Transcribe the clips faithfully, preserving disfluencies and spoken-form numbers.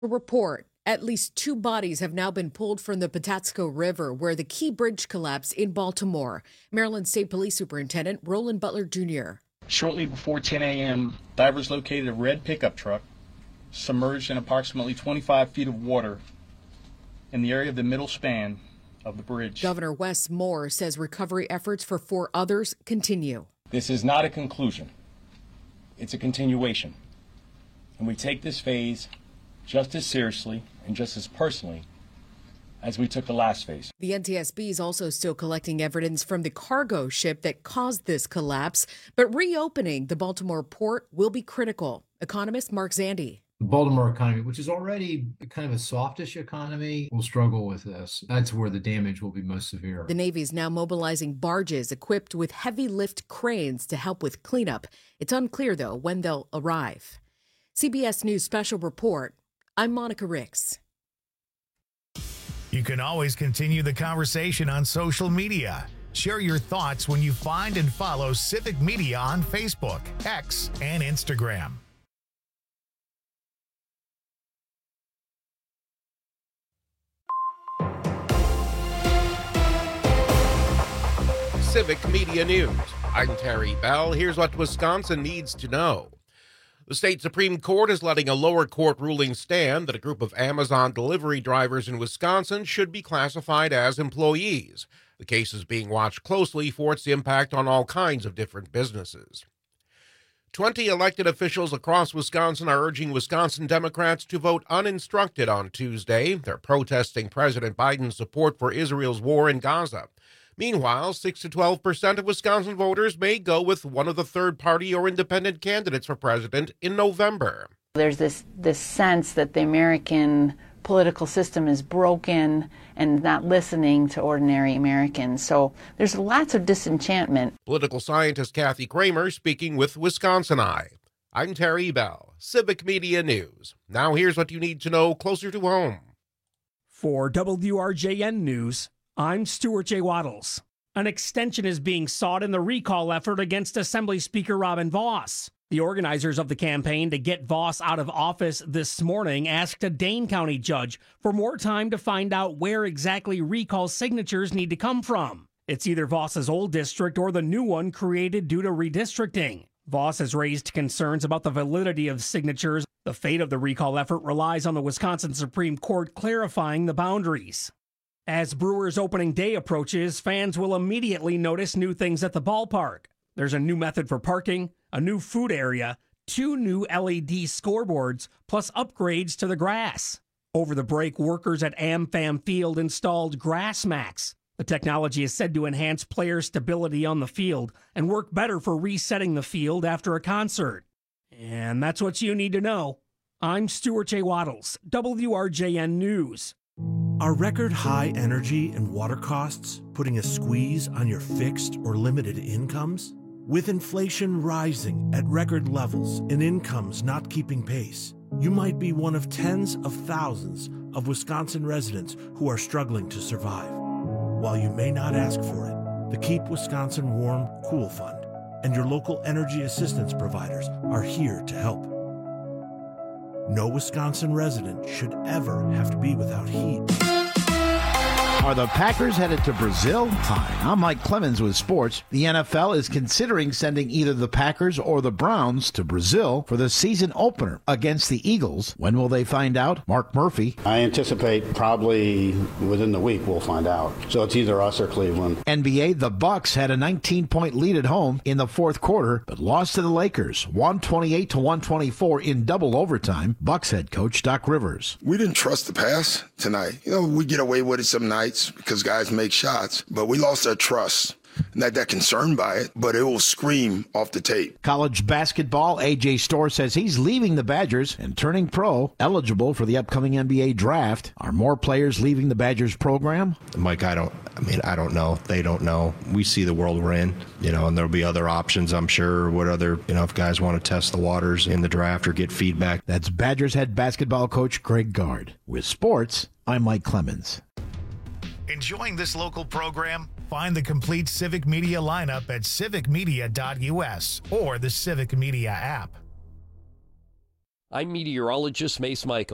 A report. At least two bodies have now been pulled from the Patapsco River, where the Key Bridge collapsed in Baltimore. Maryland State Police Superintendent Roland Butler Junior Shortly before ten a.m., divers located a red pickup truck submerged in approximately twenty-five feet of water in the area of the middle span of the bridge. Governor Wes Moore says recovery efforts for four others continue. This is not a conclusion. It's a continuation. And we take this phase just as seriously and just as personally as we took the last phase. The N T S B is also still collecting evidence from the cargo ship that caused this collapse, but reopening the Baltimore port will be critical. Economist Mark Zandi. The Baltimore economy, which is already kind of a softish economy, will struggle with this. That's where the damage will be most severe. The Navy is now mobilizing barges equipped with heavy lift cranes to help with cleanup. It's unclear, though, when they'll arrive. C B S News Special Report. I'm Monica Ricks. You can always continue the conversation on social media. Share your thoughts when you find and follow Civic Media on Facebook, X, and Instagram. Civic Media News. I'm Terry Bell. Here's what Wisconsin needs to know. The state Supreme Court is letting a lower court ruling stand that a group of Amazon delivery drivers in Wisconsin should be classified as employees. The case is being watched closely for its impact on all kinds of different businesses. Twenty elected officials across Wisconsin are urging Wisconsin Democrats to vote uninstructed on Tuesday. They're protesting President Biden's support for Israel's war in Gaza. Meanwhile, six to twelve percent of Wisconsin voters may go with one of the third-party or independent candidates for president in November. There's this, this sense that the American political system is broken and not listening to ordinary Americans. So there's lots of disenchantment. Political scientist Kathy Kramer speaking with Wisconsin Eye. I'm Terry Bell, Civic Media News. Now here's what you need to know closer to home. For W R J N News, I'm Stuart J. Waddles. An extension is being sought in the recall effort against Assembly Speaker Robin Vos. The organizers of the campaign to get Vos out of office this morning asked a Dane County judge for more time to find out where exactly recall signatures need to come from. It's either Vos's old district or the new one created due to redistricting. Vos has raised concerns about the validity of signatures. The fate of the recall effort relies on the Wisconsin Supreme Court clarifying the boundaries. As Brewers opening day approaches, fans will immediately notice new things at the ballpark. There's a new method for parking, a new food area, two new L E D scoreboards, plus upgrades to the grass. Over the break, workers at AmFam Field installed GrassMax. The technology is said to enhance player stability on the field and work better for resetting the field after a concert. And that's what you need to know. I'm Stuart J. Waddles, W R J N News. Are record high energy and water costs putting a squeeze on your fixed or limited incomes? With inflation rising at record levels and incomes not keeping pace, you might be one of tens of thousands of Wisconsin residents who are struggling to survive. While you may not ask for it, the Keep Wisconsin Warm Cool Fund and your local energy assistance providers are here to help. No Wisconsin resident should ever have to be without heat. Are the Packers headed to Brazil? Hi, I'm Mike Clemens with sports. The N F L is considering sending either the Packers or the Browns to Brazil for the season opener against the Eagles. When will they find out? Mark Murphy. I anticipate probably within the week we'll find out. So it's either us or Cleveland. N B A, the Bucks had a nineteen-point lead at home in the fourth quarter, but lost to the Lakers, one twenty-eight to one twenty-four in double overtime. Bucks head coach Doc Rivers. We didn't trust the pass tonight. You know, we get away with it some nights because guys make shots, but we lost our trust. Not that concerned by it, but it will scream off the tape. College basketball, A J Storr says he's leaving the Badgers and turning pro, eligible for the upcoming N B A draft. Are more players leaving the Badgers program? Mike, I don't, I mean, I don't know. They don't know. We see the world we're in, you know, and there'll be other options, I'm sure. What other, you know, if guys want to test the waters in the draft or get feedback. That's Badgers head basketball coach Greg Gard. With sports, I'm Mike Clemens. Enjoying this local program? Find the complete Civic Media lineup at civic media dot u s or the Civic Media app. I'm meteorologist Mace Michaels.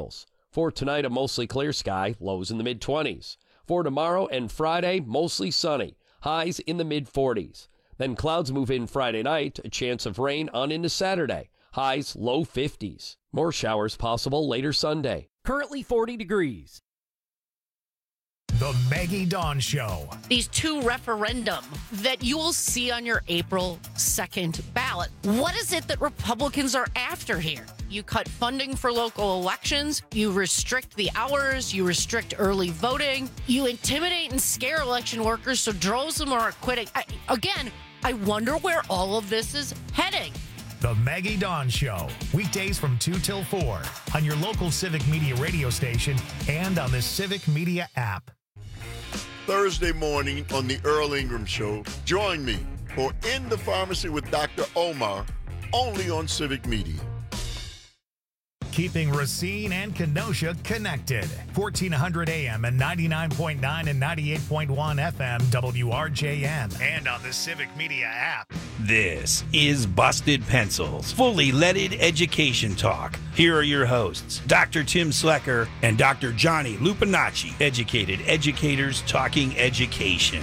For tonight, a mostly clear sky, lows in the mid-twenties. For tomorrow and Friday, mostly sunny, highs in the mid-forties. Then clouds move in Friday night, a chance of rain on into Saturday, highs low fifties. More showers possible later Sunday. Currently forty degrees. The Maggie Dawn Show. These two referendum that you will see on your April second ballot. What is it that Republicans are after here? You cut funding for local elections. You restrict the hours. You restrict early voting. You intimidate and scare election workers so droves of them are quitting. I, again, I wonder where all of this is heading. The Maggie Dawn Show. Weekdays from two till four on your local Civic Media radio station and on the Civic Media app. Thursday morning on the Earl Ingram Show. Join me for In the Pharmacy with Doctor Omar, only on Civic Media. Keeping Racine and Kenosha connected. fourteen hundred A M and ninety-nine point nine and ninety-eight point one F M W R J N. And on the Civic Media app. This is Busted Pencils, fully leaded education talk. Here are your hosts, Doctor Tim Slecker and Doctor Johnny Lupinacci, educated educators talking education.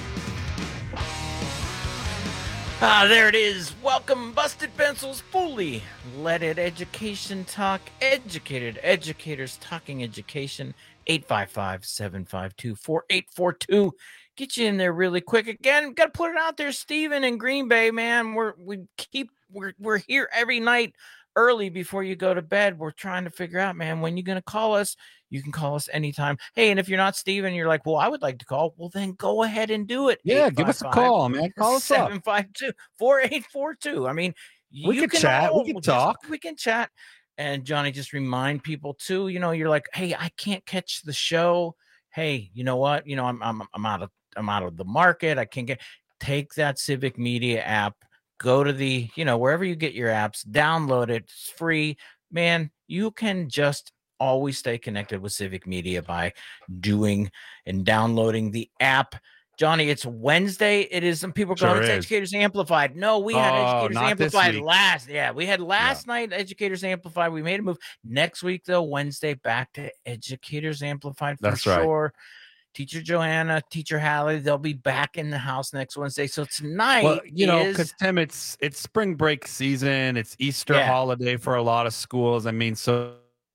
Ah, there it is. Welcome, Busted Pencils, fully leaded education talk, educated educators talking education. Eight five five, seven five two, four eight four two. Get you in there really quick. Again, got to put it out there, Steven in Green Bay, man. We're we keep we're we're here every night early before you go to bed. We're trying to figure out, man, when you're gonna call us. You can call us anytime. Hey, and if you're not Steven, you're like, well, I would like to call. Well, then go ahead and do it. Yeah, give us a call, man. Call us up. seven five two, four eight four two. I mean, we you can chat. We can just, talk. We can chat. And Johnny, just remind people too, you know, you're like, hey, I can't catch the show. Hey, you know what? You know, I'm I'm I'm out of I'm out of the market. I can't get take that Civic Media app, go to the, you know, wherever you get your apps, download it. It's free. Man, you can just always stay connected with Civic Media by doing and downloading the app. Johnny, it's Wednesday. It is. Some people are going, Sure it's is. Educators Amplified. No, we had Oh, Educators not this Amplified week. last. Yeah, we had last night Educators Amplified. We made a move. Next week, though, Wednesday, back to Educators Amplified for That's right. sure. Teacher Joanna, Teacher Hallie, they'll be back in the house next Wednesday. So tonight Well, you know, is because Tim, it's it's spring break season. It's Easter Yeah. holiday for a lot of schools. I mean, so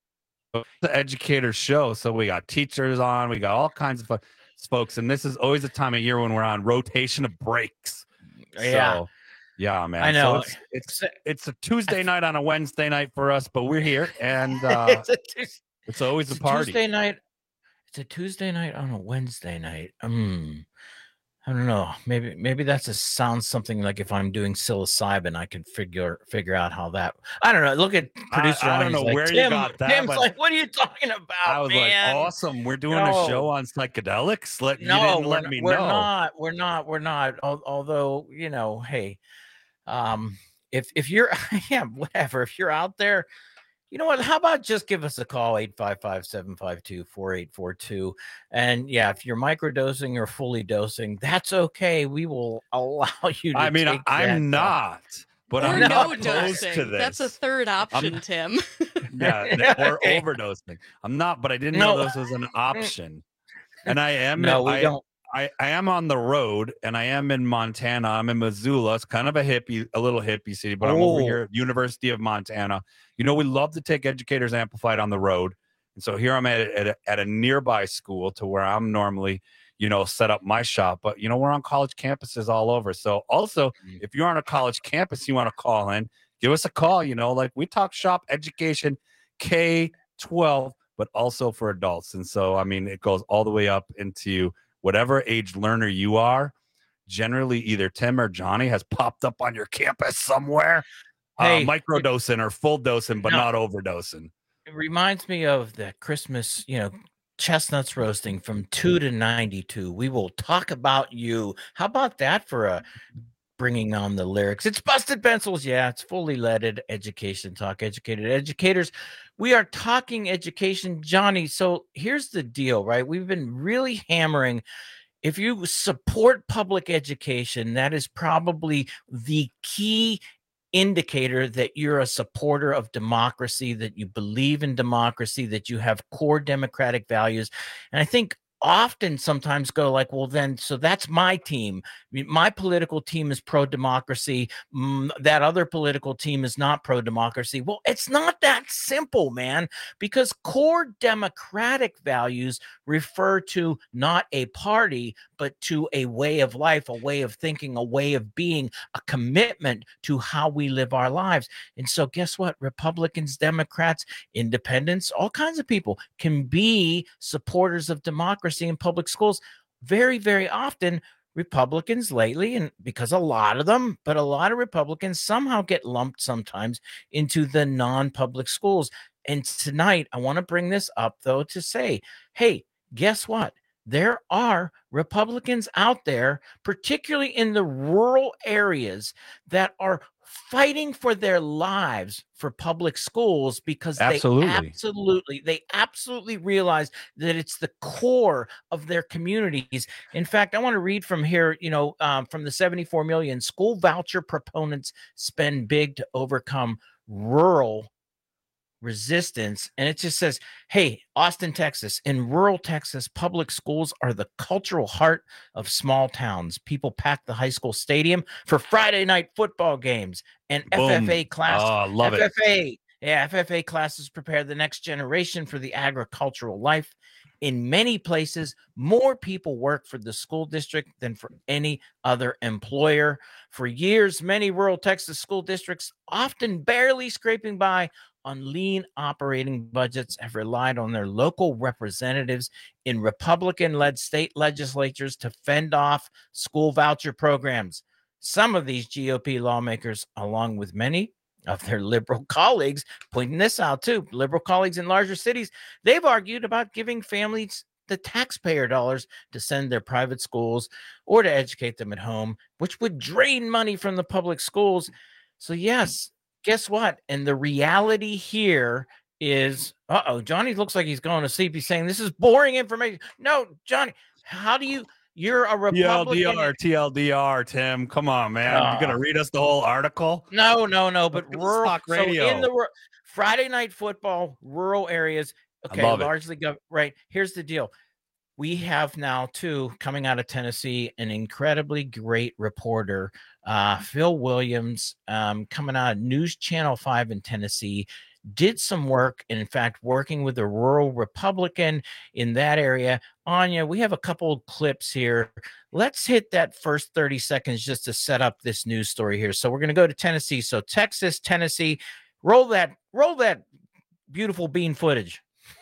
the educator show. So we got teachers on. We got all kinds of fo- folks, and this is always a time of year when we're on rotation of breaks. Yeah. So, yeah, man. I know. So it's, it's it's a Tuesday night on a Wednesday night for us, but we're here, and uh, it's a Tues- it's always it's a party. Tuesday night. It's a Tuesday night on a Wednesday night. Um, I don't know. Maybe maybe that's a sounds something like if I'm doing psilocybin, I can figure figure out how that. I don't know. Look at producer. I don't Ryan, he's know like, where you Tim, got that, Tim's but- like, what are you talking about, I was man? like, awesome. We're doing No. a show on psychedelics. Let you No, didn't we're, let not, me we're know. not. We're not. We're not. Al- Although, you know, hey, um, if if you're, yeah, whatever. If you're out there, you know what? How about just give us a call, eight five five, seven five two, four eight four two. And yeah, if you're microdosing or fully dosing, that's okay. We will allow you to I mean, take I- I'm that, uh, not, but Or I'm no not opposed dosing. to this. That's a third option, I'm- Tim. Yeah, or Okay. overdosing. I'm not, but I didn't No. know this was an option. And I am. No, we I, don't. I, I am on the road, and I am in Montana. I'm in Missoula. It's kind of a hippie, a little hippie city, but I'm over Oh. here at University of Montana. You know, we love to take Educators Amplified on the road, and so here I'm at at a, at a nearby school to where I'm normally, you know, set up my shop. But you know, we're on college campuses all over. So also, Mm. if you're on a college campus, you want to call in, give us a call. You know, like we talk shop education, K twelve, but also for adults. And so, I mean, it goes all the way up into whatever age learner you are. Generally, either Tim or Johnny has popped up on your campus somewhere, Hey, uh, microdosing or full dosing, but No. not overdosing. It reminds me of the Christmas, you know, chestnuts roasting from two to ninety-two. We will talk about you. How about that for a bringing on the lyrics? It's Busted Pencils. Yeah, it's fully leaded education talk, educated educators. We are talking education, Johnny. So here's the deal, right? We've been really hammering. If you support public education, that is probably the key indicator that you're a supporter of democracy, that you believe in democracy, that you have core democratic values. And I think often sometimes go like, well, then, so that's my team. My political team is pro-democracy. Mm, that other political team is not pro-democracy. Well, it's not that simple, man, because core democratic values refer to not a party, but to a way of life, a way of thinking, a way of being, a commitment to how we live our lives. And so guess what? Republicans, Democrats, independents, all kinds of people can be supporters of democracy in public schools. Very, very often, Republicans lately, and because a lot of them, but a lot of Republicans somehow get lumped sometimes into the non-public schools. And tonight, I want to bring this up, though, to say, hey, guess what? There are Republicans out there, particularly in the rural areas, that are fighting for their lives for public schools because Absolutely. they absolutely, they absolutely realize that it's the core of their communities. In fact, I want to read from here, you know, um, from the seventy-four million school voucher proponents spend big to overcome rural resistance. And it just says, hey, Austin, Texas, in rural Texas, public schools are the cultural heart of small towns. People pack the high school stadium for Friday night football games and Boom. F F A class. Oh, love F F A, it. yeah, F F A classes prepare the next generation for the agricultural life. In many places, more people work for the school district than for any other employer. For years, many rural Texas school districts, often barely scraping by on lean operating budgets, have relied on their local representatives in Republican-led state legislatures to fend off school voucher programs. Some of these G O P lawmakers, along with many of their liberal colleagues, pointing this out too, liberal colleagues in larger cities, they've argued about giving families the taxpayer dollars to send their private schools or to educate them at home, which would drain money from the public schools. So yes, guess what? And the reality here is, uh-oh, Johnny looks like he's going to sleep. He's saying this is boring information. No, Johnny, how do you, you're a Republican. T L D R, T L D R, Tim. Come on, man. Uh, You're going to read us the whole article? No, no, no. But rural, Talk radio. So in the Friday night football, rural areas, okay, largely, gov- right. Here's the deal. We have now, too, coming out of Tennessee, an incredibly great reporter, uh, Phil Williams, um, coming out of News Channel five in Tennessee, did some work, and in fact, working with a rural Republican in that area. Anya, we have a couple of clips here. Let's hit that first thirty seconds just to set up this news story here. So we're going to go to Tennessee. So Texas, Tennessee, roll that, roll that beautiful bean footage.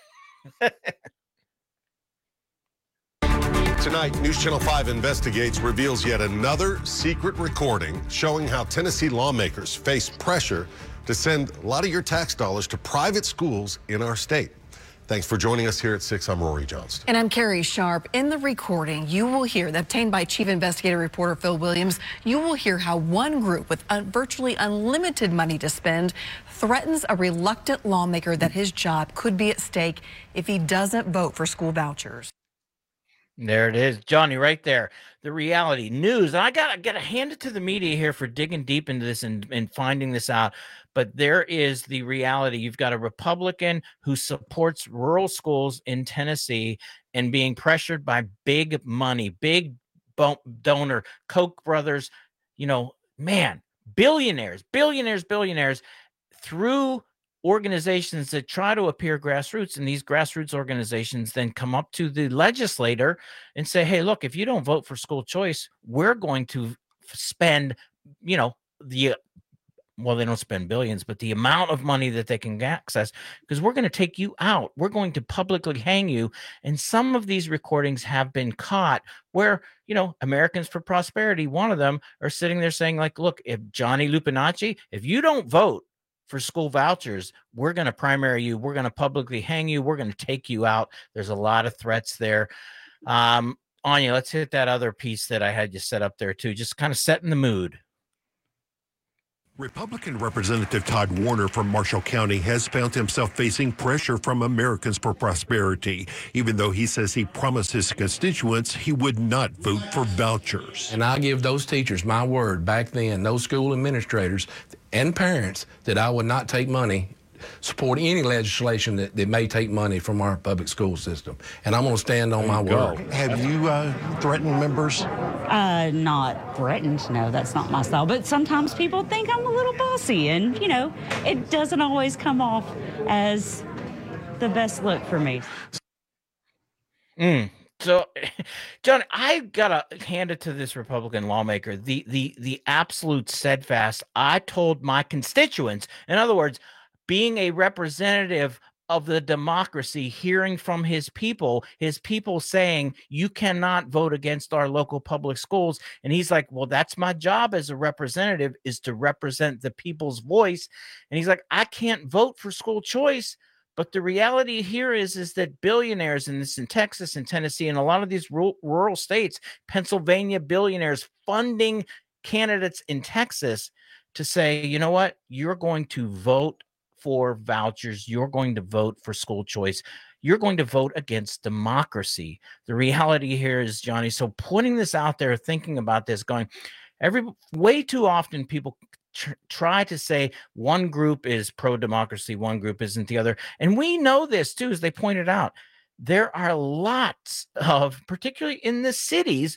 Tonight, News Channel five Investigates reveals yet another secret recording showing how Tennessee lawmakers face pressure to send a lot of your tax dollars to private schools in our state. Thanks for joining us here at six. I'm Rory Johnston. And I'm Carrie Sharp. In the recording, you will hear, that obtained by Chief Investigative Reporter Phil Williams, you will hear how one group with un- virtually unlimited money to spend threatens a reluctant lawmaker that his job could be at stake if he doesn't vote for school vouchers. There it is, Johnny, right there. The reality news. I got to hand it to the media here for digging deep into this and, and finding this out. But there is the reality. You've got a Republican who supports rural schools in Tennessee and being pressured by big money, big donor, Koch brothers, you know, man, billionaires, billionaires, billionaires through organizations that try to appear grassroots, and these grassroots organizations then come up to the legislator and say, hey, look, if you don't vote for school choice, we're going to spend, you know, the, well, they don't spend billions, but the amount of money that they can access, because we're going to take you out. We're going to publicly hang you. And some of these recordings have been caught where, you know, Americans for Prosperity, one of them, are sitting there saying, like, look, if Johnny Lupinacci, if you don't vote for school vouchers, we're going to primary you. We're going to publicly hang you. We're going to take you out. There's a lot of threats there. Um, Anya, let's hit that other piece that I had you set up there too. Just kind of setting the mood. Republican Representative Todd Warner from Marshall County has found himself facing pressure from Americans for Prosperity, even though he says he promised his constituents he would not vote for vouchers. And I give those teachers my word back then, those school administrators, and parents that I would not take money, support any legislation that, that may take money from our public school system. And I'm going to stand on my word. Have you uh, threatened members? Uh, not threatened. No, that's not my style. But sometimes people think I'm a little bossy, and, you know, it doesn't always come off as the best look for me. Mm. So, John, I gotta hand it to this Republican lawmaker. The the the absolute steadfast. I told my constituents, in other words, being a representative of the democracy, hearing from his people, his people saying, you cannot vote against our local public schools. And he's like, well, that's my job as a representative, is to represent the people's voice. And he's like, I can't vote for school choice. But the reality here is, is that billionaires, and this in Texas and Tennessee and a lot of these rural, rural states, Pennsylvania billionaires funding candidates in Texas to say, you know what, you're going to vote for vouchers. You're going to vote for school choice. You're going to vote against democracy. The reality here is, Johnny, so putting this out there, thinking about this, going, every way too often people tr- try to say one group is pro-democracy, one group isn't the other. And we know this too, as they pointed out. There are lots of, particularly in the cities,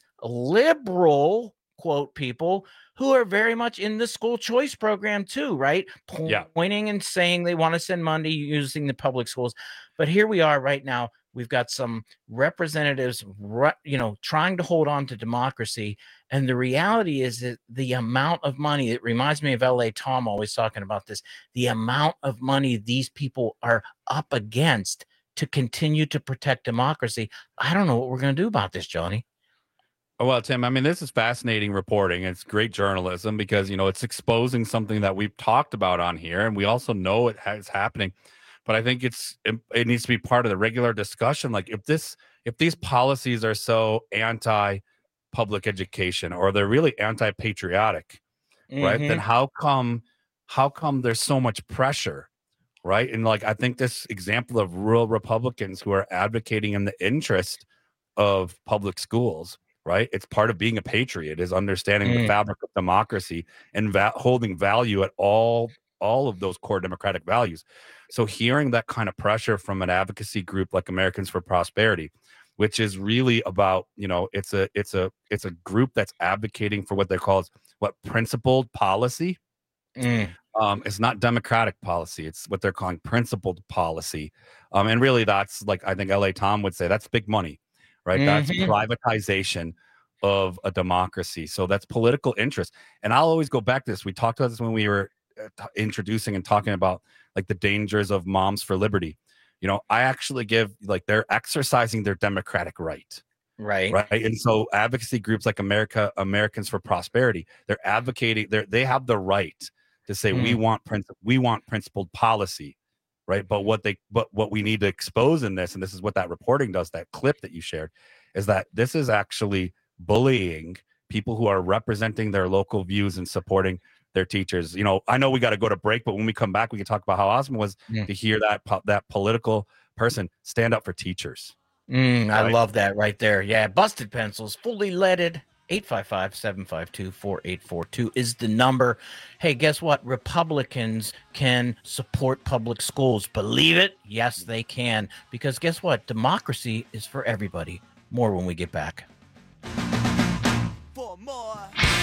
liberal, quote, people who are very much in the school choice program too, right? Po- Yeah. Pointing and saying they want to send money using the public schools. But here we are right now. We've got some representatives, ru- you know, trying to hold on to democracy. And the reality is that the amount of money, it reminds me of L A Tom always talking about this, the amount of money these people are up against to continue to protect democracy. I don't know what we're going to do about this, Johnny. Oh, well, Tim, I mean, this is fascinating reporting. It's great journalism because, you know, it's exposing something that we've talked about on here, and we also know it is happening. But I think it's it, it needs to be part of the regular discussion. Like, if this if these policies are so anti-public education, or they're really anti-patriotic, mm-hmm. right? Then how come how come there's so much pressure, right? And like, I think this example of rural Republicans who are advocating in the interest of public schools. Right, it's part of being a patriot, is understanding mm. the fabric of democracy and va- holding value at all all of those core democratic values. So hearing that kind of pressure from an advocacy group like Americans for Prosperity, which is really about, you know, it's a it's a it's a group that's advocating for what they call as what principled policy. Mm. Um, it's not democratic policy. It's what they're calling principled policy. Um, and really, that's like, I think L A Tom would say, that's big money. Right, that's mm-hmm. privatization of a democracy. So that's political interest. And I'll always go back to this. We talked about this when we were uh, t- introducing and talking about like the dangers of Moms for Liberty. You know, I actually give, like, they're exercising their democratic right. Right. Right. And so advocacy groups like America, Americans for Prosperity, they're advocating, they they have the right to say mm. we want princi- we want principled policy. Right. But what they but what we need to expose in this, and this is what that reporting does, that clip that you shared, is that this is actually bullying people who are representing their local views and supporting their teachers. You know, I know we got to go to break, but when we come back, we can talk about how awesome it was yeah. to hear that that political person stand up for teachers. Mm, right? I love that right there. Yeah. Busted Pencils, fully leaded. eight five five, seven five two, four eight four two is the number. Hey, guess what? Republicans can support public schools. Believe it? Yes, they can. Because guess what? Democracy is for everybody. More when we get back. For more.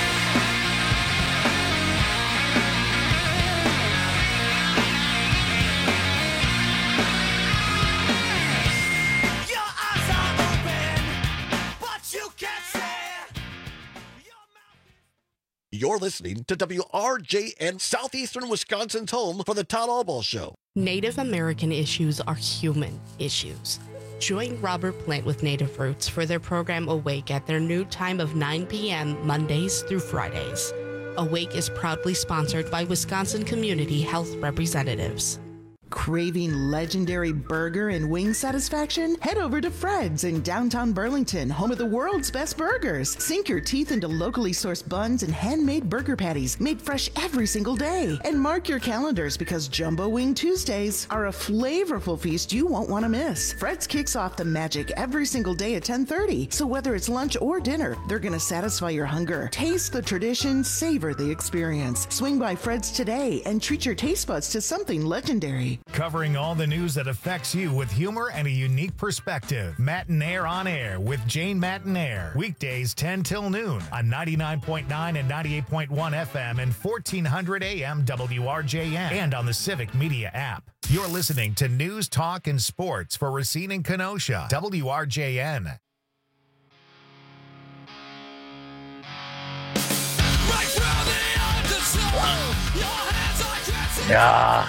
Your eyes are open, but you can't say. You're listening to W R J N, Southeastern Wisconsin's home for the Todd Albaugh Show. Native American issues are human issues. Join Robert Plant with Native Roots for their program Awake at their new time of nine p.m. Mondays through Fridays. Awake is proudly sponsored by Wisconsin Community Health Representatives. Craving legendary burger and wing satisfaction? Head over to Fred's in downtown Burlington, home of the world's best burgers. Sink your teeth into locally sourced buns and handmade burger patties made fresh every single day. And mark your calendars because Jumbo Wing Tuesdays are a flavorful feast you won't want to miss. Fred's kicks off the magic every single day at ten thirty. So whether it's lunch or dinner, they're going to satisfy your hunger. Taste the tradition, savor the experience. Swing by Fred's today and treat your taste buds to something legendary. Covering all the news that affects you with humor and a unique perspective. Matinaire on Air with Jane Matinaire. Weekdays ten till noon on ninety-nine point nine and ninety-eight point one F M and fourteen hundred A M W R J N and on the Civic Media app. You're listening to News, Talk, and Sports for Racine and Kenosha. W R J N. Yeah.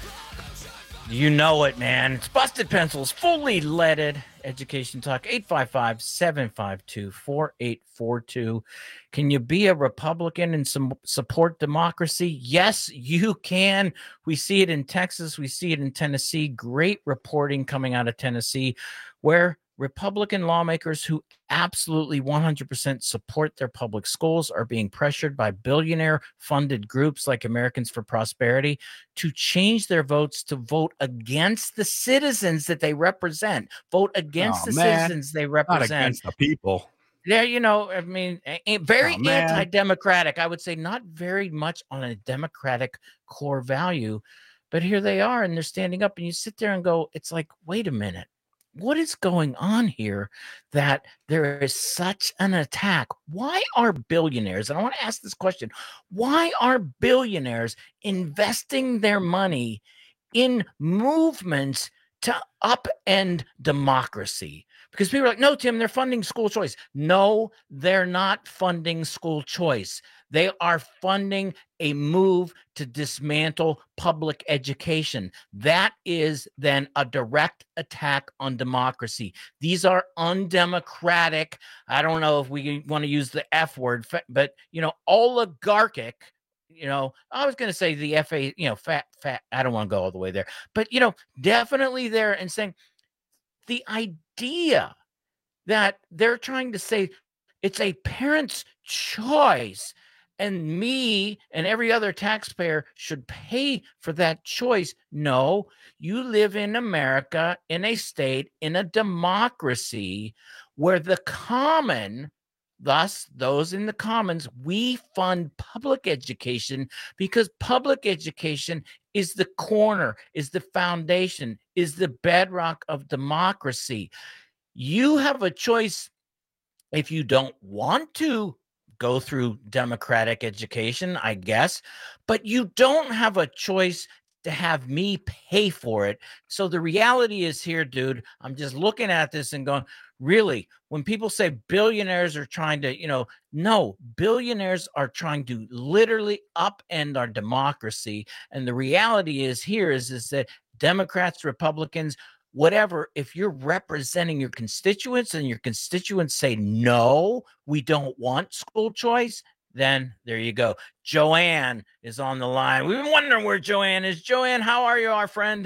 You know it, man. It's Busted Pencils, fully leaded education talk. eight five five, seven five two, four eight four two. Can you be a Republican and some support democracy? Yes, you can. We see it in Texas. We see it in Tennessee. Great reporting coming out of Tennessee where Republican lawmakers who absolutely one hundred percent support their public schools are being pressured by billionaire-funded groups like Americans for Prosperity to change their votes to vote against the citizens that they represent. Vote against Oh, the man. citizens they Not represent. against the people. Yeah, you know, I mean, a- a- very Oh, man. anti-democratic. I would say not very much on a democratic core value, but here they are, and they're standing up, and you sit there and go, it's like, wait a minute. What is going on here that there is such an attack? Why are billionaires, and I want to ask this question, why are billionaires investing their money in movements to upend democracy? Because people are like, no, Tim, they're funding school choice. No, they're not funding school choice. They are funding a move to dismantle public education. That is then a direct attack on democracy. These are undemocratic. I don't know if we want to use the F word, fa- but, you know, oligarchic. You know, I was going to say the F A, you know, fat, fat. I don't want to go all the way there, but, you know, definitely there and saying the idea that they're trying to say it's a parent's choice and me and every other taxpayer should pay for that choice. No, you live in America, in a state, in a democracy where the common, thus those in the commons, we fund public education because public education is the corner, is the foundation, is the bedrock of democracy. You have a choice if you don't want to go through democratic education, I guess, but you don't have a choice to have me pay for it. So the reality is here, dude, I'm just looking at this and going, really, when people say billionaires are trying to, you know, no, billionaires are trying to literally upend our democracy. And the reality is here is, is that Democrats, Republicans, whatever, if you're representing your constituents and your constituents say, no, we don't want school choice, then there you go. Joanne is on the line. We've been wondering where Joanne is. Joanne, how are you, our friend?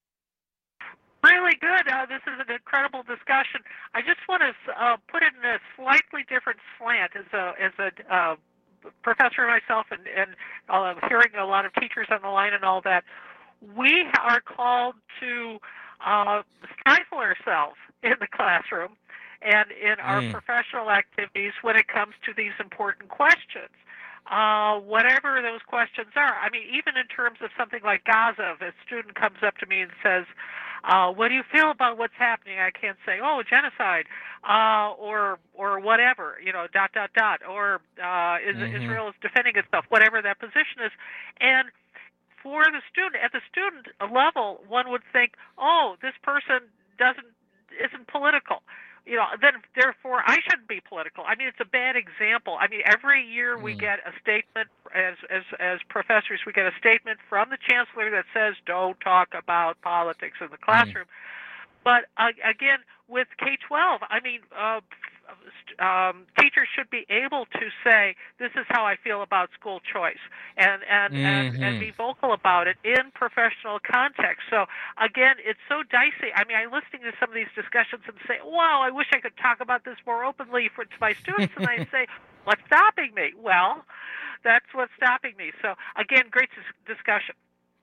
Really good. Uh, this is an incredible discussion. I just want to uh, put it in a slightly different slant as a as a uh, professor myself and, and uh, hearing a lot of teachers on the line and all that. We are called to uh, stifle ourselves in the classroom and in our Mm. professional activities when it comes to these important questions. Uh, whatever those questions are. I mean, even in terms of something like Gaza, if a student comes up to me and says, uh, what do you feel about what's happening? I can't say, oh, genocide, uh, or or whatever, you know, dot, dot, dot, or uh, is, Mhm. Israel is defending itself, whatever that position is. And for the student, at the student level, one would think, oh, this person doesn't isn't political. You know, then therefore I shouldn't be political. I mean, it's a bad example. I mean, every year we get a statement as as as professors, we get a statement from the chancellor that says don't talk about politics in the classroom. But uh, again, with K twelve, I mean, uh, st- um, teachers should be able to say, "This is how I feel about school choice," and and, mm-hmm. and and be vocal about it in professional context. So again, it's so dicey. I mean, I'm listening to some of these discussions and say, "Wow, I wish I could talk about this more openly for to my students," and I say, "What's stopping me?" Well, that's what's stopping me. So again, great dis- discussion.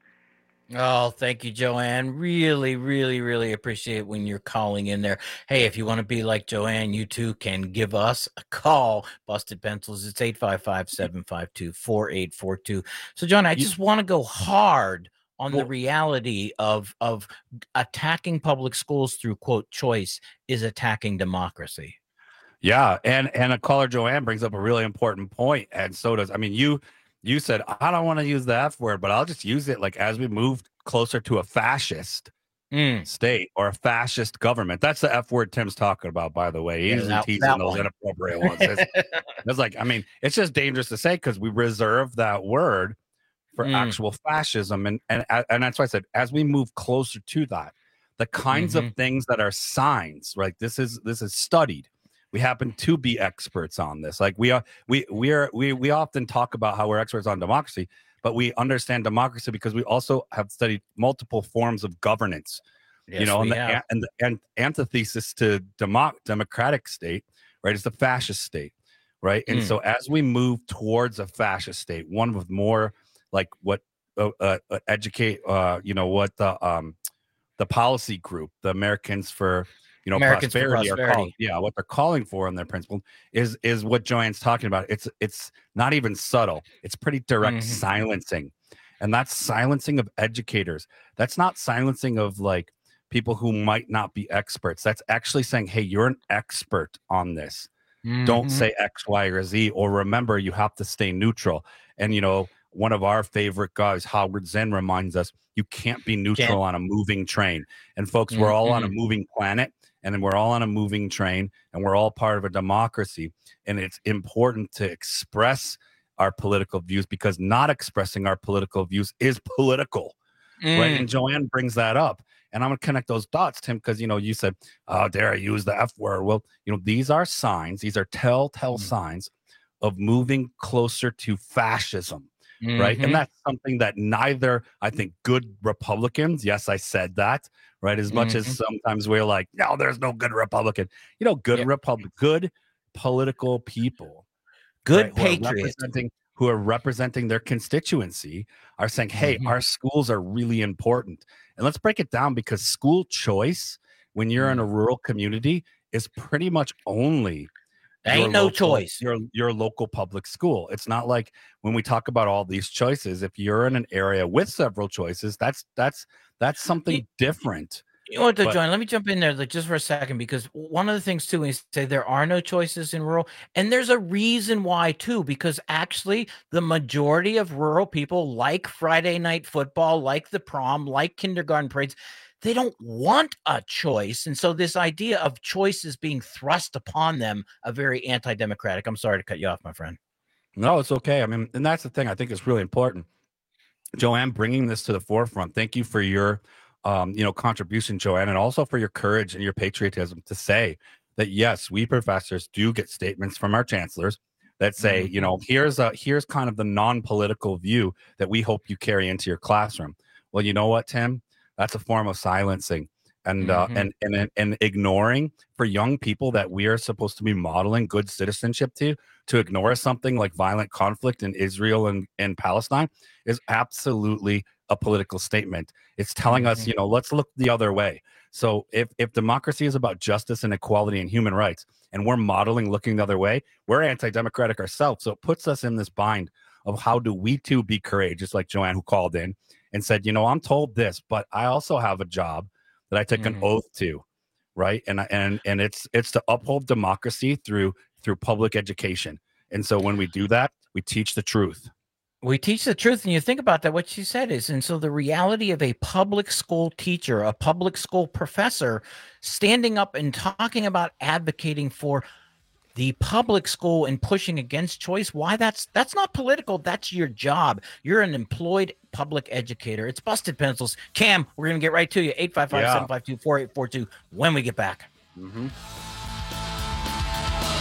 Oh, thank you, Joanne. Really, really, really appreciate when you're calling in there. Hey, if you want to be like Joanne, you too can give us a call. Busted Pencils, it's eight five five, seven five two, four eight four two. So, John, I just want to go hard on the reality of, of attacking public schools through, quote, choice is attacking democracy. Yeah, and, and a caller, Joanne, brings up a really important point, and so does, I mean, you... You said, I don't want to use the F word, but I'll just use it like as we move closer to a fascist mm. state or a fascist government. That's the F word Tim's talking about, by the way. He's yeah, teasing those inappropriate ones. It's, it's like, I mean, it's just dangerous to say because we reserve that word for mm. actual fascism. And, and, and that's why I said, as we move closer to that, the kinds mm-hmm. of things that are signs, right? This is this is studied. We happen to be experts on this. Like we are, we we are, we we often talk about how we're experts on democracy, but we understand democracy because we also have studied multiple forms of governance. Yes, you know, and the, and the and antithesis to demo, democratic state, right, is the fascist state, right? And mm. so as we move towards a fascist state, one with more like what uh, uh, educate, uh, you know, what the um the policy group, the Americans for You know, Americans prosperity, for prosperity. Are called, yeah, what they're calling for in their principle is is what Joanne's talking about. It's it's not even subtle. It's pretty direct mm-hmm. silencing, and that's silencing of educators. That's not silencing of like people who might not be experts. That's actually saying, hey, you're an expert on this. Mm-hmm. Don't say X, Y, or Z. Or remember, you have to stay neutral. And you know, one of our favorite guys, Howard Zinn, reminds us you can't be neutral can't. on a moving train. And folks, mm-hmm. we're all on a moving planet. And then we're all on a moving train, and we're all part of a democracy. And it's important to express our political views because not expressing our political views is political, mm. right? And Joanne brings that up. And I'm going to connect those dots, Tim, because, you know, you said, oh, dare I use the F word? Well, you know, these are signs. These are telltale mm. signs of moving closer to fascism, mm-hmm. right? And that's something that neither, I think, good Republicans, yes, I said that, right? As much mm-hmm. as sometimes we're like, no, there's no good Republican. You know, good yeah. Republic, good political people, good right, patriots, who are, representing, who are representing their constituency are saying, hey, mm-hmm. our schools are really important. And let's break it down because school choice, when you're mm-hmm. in a rural community, is pretty much only ain't no local, choice. Your your local public school. It's not like when we talk about all these choices. If you're in an area with several choices, that's that's that's something you, different. You know what, though, John? Let me jump in there like, just for a second, because one of the things too is say there are no choices in rural, and there's a reason why too. Because actually, the majority of rural people like Friday night football, like the prom, like kindergarten parades. They don't want a choice. And so this idea of choices being thrust upon them are very anti-democratic. I'm sorry to cut you off, my friend. No, it's okay. I mean, and that's the thing I think is really important. Joanne, bringing this to the forefront. Thank you for your, um, you know, contribution, Joanne, and also for your courage and your patriotism to say that, yes, we professors do get statements from our chancellors that say, mm-hmm. you know, here's a, here's kind of the non-political view that we hope you carry into your classroom. Well, you know what, Tim? That's a form of silencing and, mm-hmm. uh, and and and ignoring for young people that we are supposed to be modeling good citizenship to. To ignore something like violent conflict in Israel and, and Palestine is absolutely a political statement. It's telling mm-hmm. us, you know, let's look the other way. So if if democracy is about justice and equality and human rights, and we're modeling looking the other way, we're anti-democratic ourselves. So it puts us in this bind of how do we too be courageous, like Joanne, who called in and said, you know, I'm told this, but I also have a job that I take mm-hmm. an oath to, right? And and and it's it's to uphold democracy through through public education. And so when we do that, we teach the truth. We teach the truth, and you think about that, what she said is, and so the reality of a public school teacher, a public school professor, standing up and talking about advocating for the public school and pushing against choice, why that's that's not political. That's your job. You're an employed public educator. It's Busted Pencils. Cam, we're going to get right to you. eight five five, seven five two, four eight four two when we get back. Mm-hmm.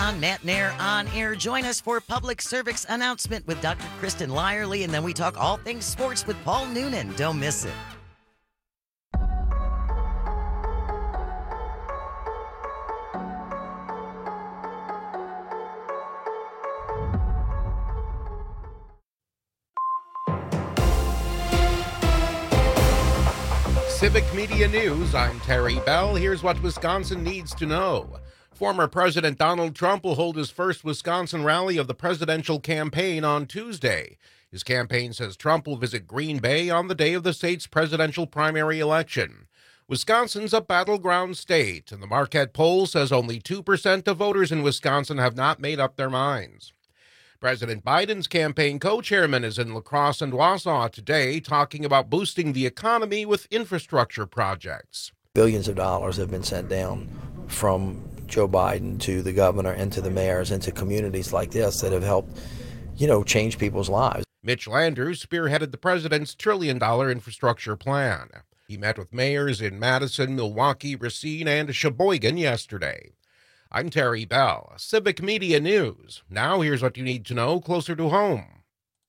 on Matt Nair on Air. Join us for public service announcement with Doctor Kristen Lyerly, and then we talk all things sports with Paul Noonan. Don't miss it. Civic Media News, I'm Terry Bell. Here's what Wisconsin needs to know. Former President Donald Trump will hold his first Wisconsin rally of the presidential campaign on Tuesday. His campaign says Trump will visit Green Bay on the day of the state's presidential primary election. Wisconsin's a battleground state, and the Marquette poll says only two percent of voters in Wisconsin have not made up their minds. President Biden's campaign co-chairman is in La Crosse and Wausau today talking about boosting the economy with infrastructure projects. Billions of dollars have been sent down from Joe Biden to the governor and to the mayors and to communities like this that have helped, you know, change people's lives. Mitch Landrieu spearheaded the president's trillion-dollar infrastructure plan. He met with mayors in Madison, Milwaukee, Racine, and Sheboygan yesterday. I'm Terry Bell, Civic Media News. Now here's what you need to know closer to home.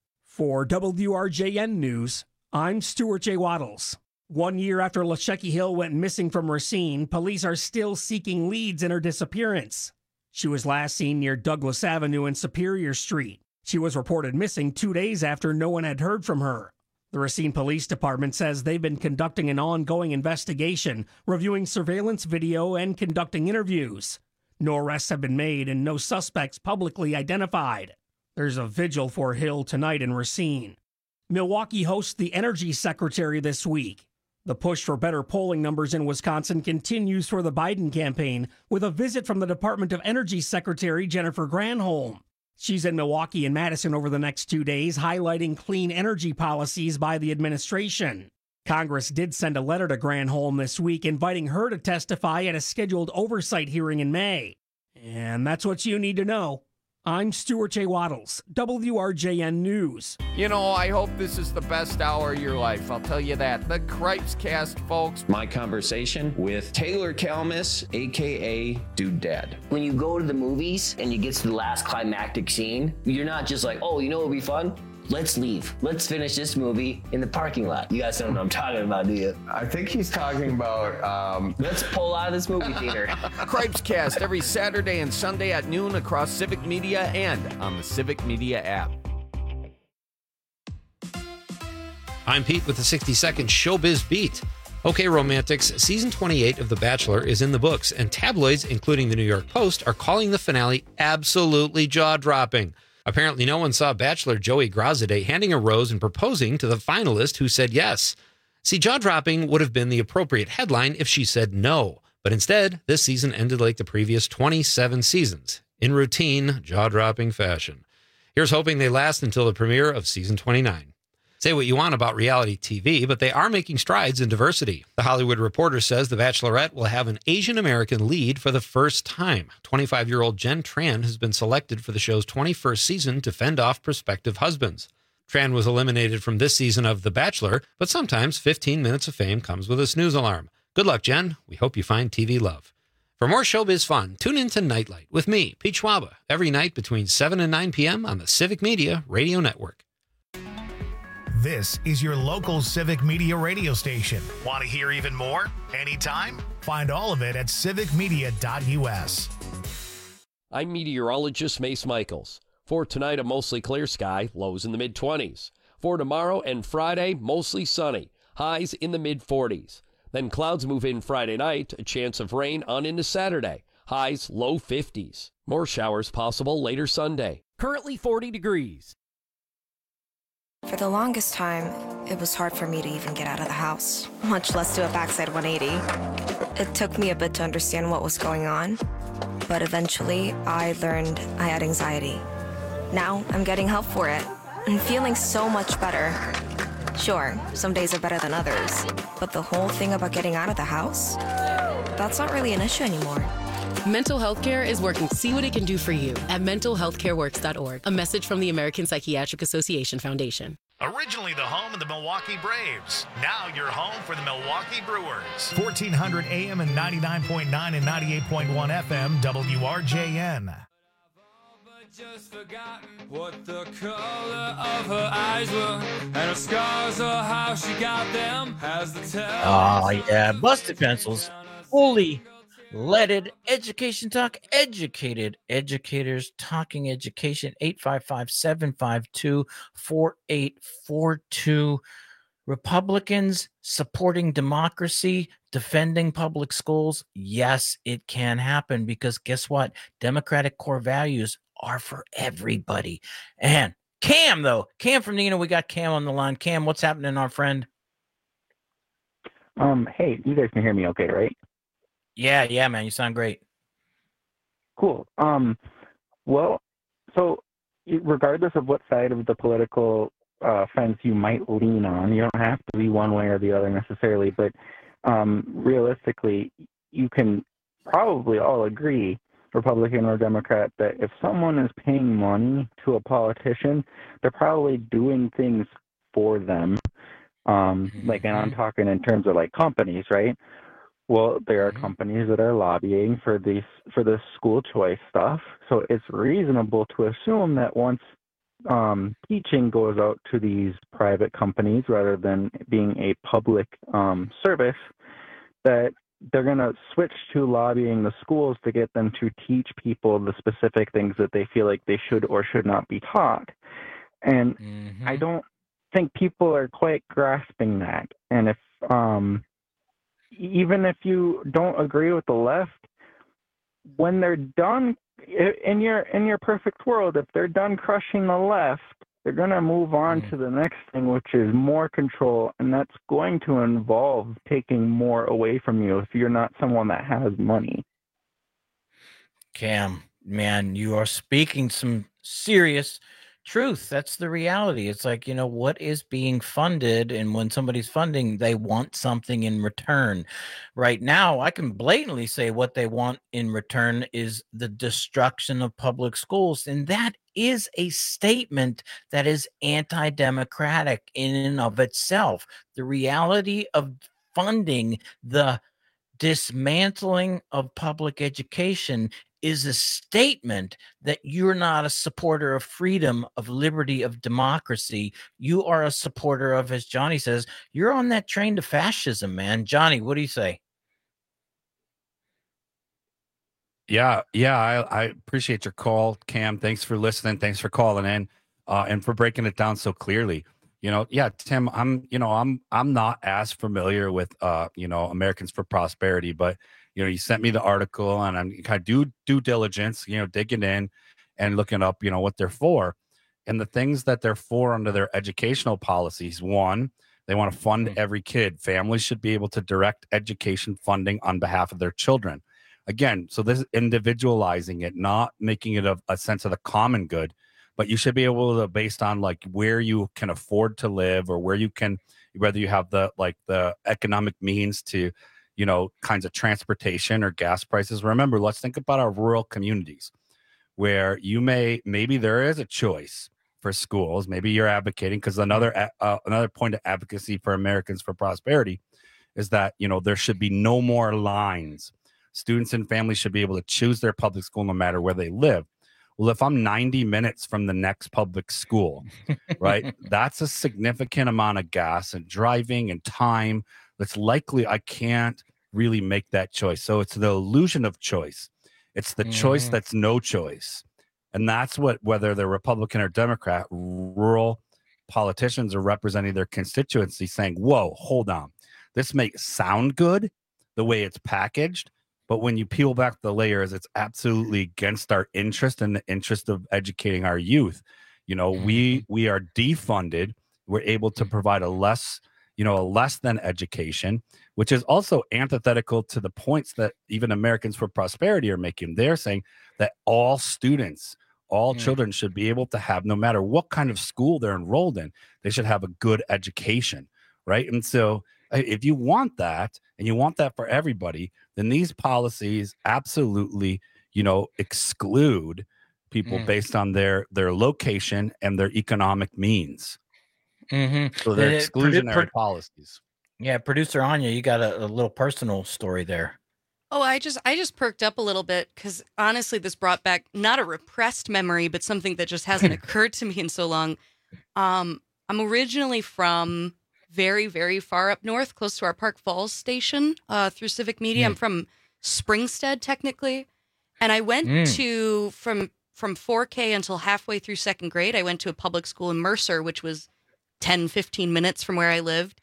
For W R J N News, I'm Stuart J. Waddles. One year after LaShecky Hill went missing from Racine, police are still seeking leads in her disappearance. She was last seen near Douglas Avenue and Superior Street. She was reported missing two days after no one had heard from her. The Racine Police Department says they've been conducting an ongoing investigation, reviewing surveillance video and conducting interviews. No arrests have been made and no suspects publicly identified. There's a vigil for Hill tonight in Racine. Milwaukee hosts the Energy Secretary this week. The push for better polling numbers in Wisconsin continues for the Biden campaign with a visit from the Department of Energy Secretary Jennifer Granholm. She's in Milwaukee and Madison over the next two days, highlighting clean energy policies by the administration. Congress did send a letter to Granholm this week inviting her to testify at a scheduled oversight hearing in May. And that's what you need to know. I'm Stuart J. Waddles, W R J N News. You know, I hope this is the best hour of your life. I'll tell you that. The Cripes Cast, folks. My conversation with Taylor Kalmus, a k a. Dude Dad. When you go to the movies and you get to the last climactic scene, you're not just like, oh, you know what would be fun? Let's leave. Let's finish this movie in the parking lot. You guys don't know what I'm talking about, do you? I think he's talking about, um... let's pull out of this movie theater. Cripes Cast every Saturday and Sunday at noon across Civic Media and on the Civic Media app. I'm Pete with the sixty second Showbiz Beat. Okay, romantics, season twenty-eight of The Bachelor is in the books, and tabloids, including the New York Post, are calling the finale absolutely jaw-dropping. Apparently, no one saw Bachelor Joey Grossaday handing a rose and proposing to the finalist who said yes. See, jaw-dropping would have been the appropriate headline if she said no. But instead, this season ended like the previous twenty-seven seasons, in routine, jaw-dropping fashion. Here's hoping they last until the premiere of season twenty-nine. Say what you want about reality T V, but they are making strides in diversity. The Hollywood Reporter says The Bachelorette will have an Asian American lead for the first time. twenty-five-year-old Jen Tran has been selected for the show's twenty-first season to fend off prospective husbands. Tran was eliminated from this season of The Bachelor, but sometimes fifteen minutes of fame comes with a snooze alarm. Good luck, Jen. We hope you find T V love. For more showbiz fun, tune in to Nightlight with me, Pete Schwaba, every night between seven and nine p.m. on the Civic Media Radio Network. This is your local Civic Media radio station. Want to hear even more? Anytime? Find all of it at civic media dot u s. I'm meteorologist Mace Michaels. For tonight, a mostly clear sky, lows in the mid-twenties. For tomorrow and Friday, mostly sunny, highs in the mid-forties. Then clouds move in Friday night, a chance of rain on into Saturday, highs low fifties. More showers possible later Sunday. Currently forty degrees. For the longest time, it was hard for me to even get out of the house, much less do a backside one eighty. It took me a bit to understand what was going on, but eventually I learned I had anxiety. Now I'm getting help for it and feeling so much better. Sure, some days are better than others, but the whole thing about getting out of the house, that's not really an issue anymore. Mental health care is working. See what it can do for you at mental health care works dot org. A message from the American Psychiatric Association Foundation. Originally the home of the Milwaukee Braves. Now you're home for the Milwaukee Brewers. fourteen hundred A M and ninety-nine point nine and ninety-eight point one F M W R J N. just forgotten what the color of her eyes were, and her scars or how she got them has the tell. Oh, yeah. Busted Pencils. Fully leaded education talk. Educated educators talking education. eight five five, seven five two, four eight four two. Republicans supporting democracy, defending public schools. Yes, it can happen because guess what? Democratic core values are for everybody. And Cam, though, Cam from Nina, we got Cam on the line. Cam, what's happening, our friend? Um, hey, you guys can hear me okay, right? Yeah, yeah, man, you sound great. Cool. Um, well, so regardless of what side of the political uh, fence you might lean on, you don't have to be one way or the other necessarily, but um, realistically, you can probably all agree, Republican or Democrat, that if someone is paying money to a politician, they're probably doing things for them. Um, like, and I'm talking in terms of like companies, right? Well, there are companies that are lobbying for these for this school choice stuff, so it's reasonable to assume that once um, teaching goes out to these private companies rather than being a public um, service, that they're going to switch to lobbying the schools to get them to teach people the specific things that they feel like they should or should not be taught. And mm-hmm. I don't think people are quite grasping that. And if um, even if you don't agree with the left, when they're done in your in your perfect world, if they're done crushing the left, they're going to move on mm. to the next thing, which is more control, and that's going to involve taking more away from you if you're not someone that has money. Cam, man, you are speaking some serious truth. That's the reality. It's like, you know, what is being funded, and when somebody's funding, they want something in return. Right now, I can blatantly say what they want in return is the destruction of public schools, and that is a statement that is anti-democratic in and of itself. The reality of funding the dismantling of public education is a statement that you're not a supporter of freedom, of liberty, of democracy. You are a supporter of, as Johnny says, you're on that train to fascism, man. Johnny, what do you say? Yeah, yeah, I, I appreciate your call, Cam. Thanks for listening. Thanks for calling in, uh, and for breaking it down so clearly. You know, yeah, Tim, I'm, you know, I'm, I'm not as familiar with, uh, you know, Americans for Prosperity, but you know, you sent me the article, and I'm kind of do due diligence, you know, digging in and looking up, you know, what they're for, and the things that they're for under their educational policies. One, they want to fund mm-hmm. every kid. Families should be able to direct education funding on behalf of their children. Again, so this is individualizing it, not making it a, a sense of the common good, but you should be able to, based on like where you can afford to live or where you can, whether you have the like the economic means to, you know, kinds of transportation or gas prices. Remember, let's think about our rural communities where you may, maybe there is a choice for schools. Maybe you're advocating, because another, uh, another point of advocacy for Americans for Prosperity is that, you know, there should be no more lines. Students and families should be able to choose their public school no matter where they live. Well, if I'm ninety minutes from the next public school, right, that's a significant amount of gas and driving and time. That's likely I can't really make that choice. So it's the illusion of choice. It's the mm-hmm. choice that's no choice. And that's what, whether they're Republican or Democrat, rural politicians are representing their constituency saying, whoa, hold on. This may sound good the way it's packaged, but when you peel back the layers, it's absolutely against our interest and the interest of educating our youth. You know, mm-hmm. we we are defunded. We're able to provide a less, you know, a less than education, which is also antithetical to the points that even Americans for Prosperity are making. They're saying that all students, all mm-hmm. children should be able to have, no matter what kind of school they're enrolled in, they should have a good education, right? And so if you want that, and you want that for everybody, then these policies absolutely, you know, exclude people mm. based on their their location and their economic means. Mm-hmm. So they're exclusionary produ- policies. Yeah, producer Anya, you got a, a little personal story there. Oh, I just I just perked up a little bit because honestly, this brought back not a repressed memory, but something that just hasn't occurred to me in so long. Um, I'm originally from very, very far up north, close to our Park Falls station. Uh, through Civic Media, Mm. I'm from Springstead, technically, and I went Mm. to from from four K until halfway through second grade. I went to a public school in Mercer, which was ten, fifteen minutes from where I lived.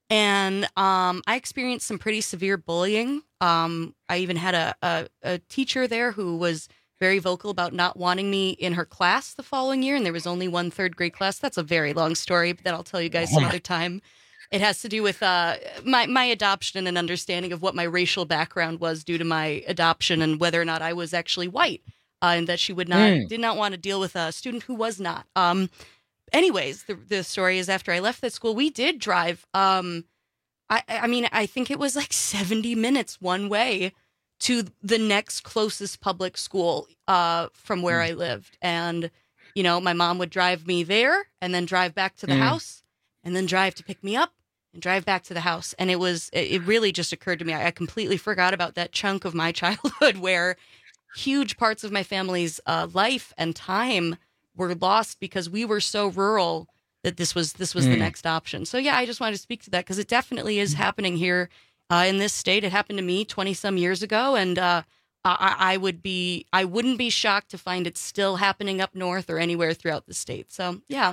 And um, I experienced some pretty severe bullying. Um, I even had a, a, a teacher there who was very vocal about not wanting me in her class the following year. And there was only one third grade class. That's a very long story, but that I'll tell you guys some other time. It has to do with uh, my, my adoption and understanding of what my racial background was due to my adoption and whether or not I was actually white. Uh, and that she would not, Mm. did not want to deal with a student who was not. Um, Anyways, the the story is after I left that school, we did drive. Um, I I mean, I think it was like seventy minutes one way to the next closest public school uh, from where I lived. And, you know, my mom would drive me there and then drive back to the Mm. house and then drive to pick me up and drive back to the house. And it was, it it really just occurred to me. I, I completely forgot about that chunk of my childhood where huge parts of my family's uh, life and time were lost because we were so rural that this was this was the Mm. next option. So yeah, I just wanted to speak to that because it definitely is happening here uh, in this state. It happened to me twenty some years ago, and uh, I, I would be I wouldn't be shocked to find it still happening up north or anywhere throughout the state. So yeah.